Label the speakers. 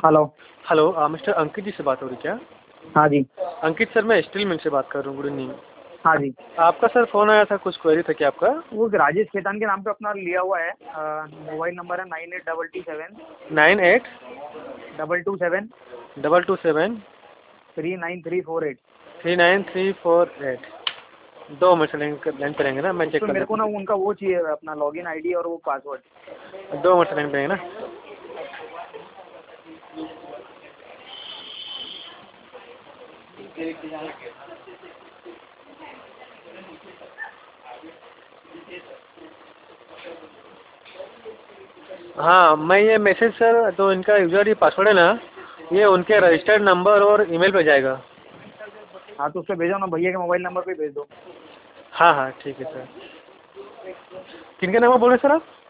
Speaker 1: Hello.
Speaker 2: Hello mister Ankit ji से बात हो रही क्या?
Speaker 1: हाँ जी।
Speaker 2: अंकित सर, मैं स्टील मिल से बात कर रहा हूँ। Good evening.
Speaker 1: हाँ जी।
Speaker 2: आपका सर फ़ोन आया था, कुछ क्वेरी था क्या आपका?
Speaker 1: वो राजेश खेतान के नाम पे अपना लिया हुआ है। मोबाइल नंबर है 9822
Speaker 2: 98
Speaker 1: 227
Speaker 2: 227
Speaker 1: 39348।
Speaker 2: 39348। 2 मिनट लाइन पे रहेंगे ना, मैं चेक
Speaker 1: तो
Speaker 2: कर
Speaker 1: मेरे को
Speaker 2: लेता
Speaker 1: ना उनका वो चाहिए, अपना लॉगिन आईडी और वो पासवर्ड।
Speaker 2: हूँ। 2 मिनट लाइन पे रहेंगे ना। हाँ, मैं ये मैसेज सर, तो इनका यूजर ये पासवर्ड है ना, ये उनके रजिस्टर्ड नंबर और ईमेल पे जाएगा।
Speaker 1: हाँ तो उससे भेजो ना, भैया के मोबाइल नंबर पे भेज दो।
Speaker 2: हाँ हाँ ठीक है सर। किनके नंबर बोले सर आप?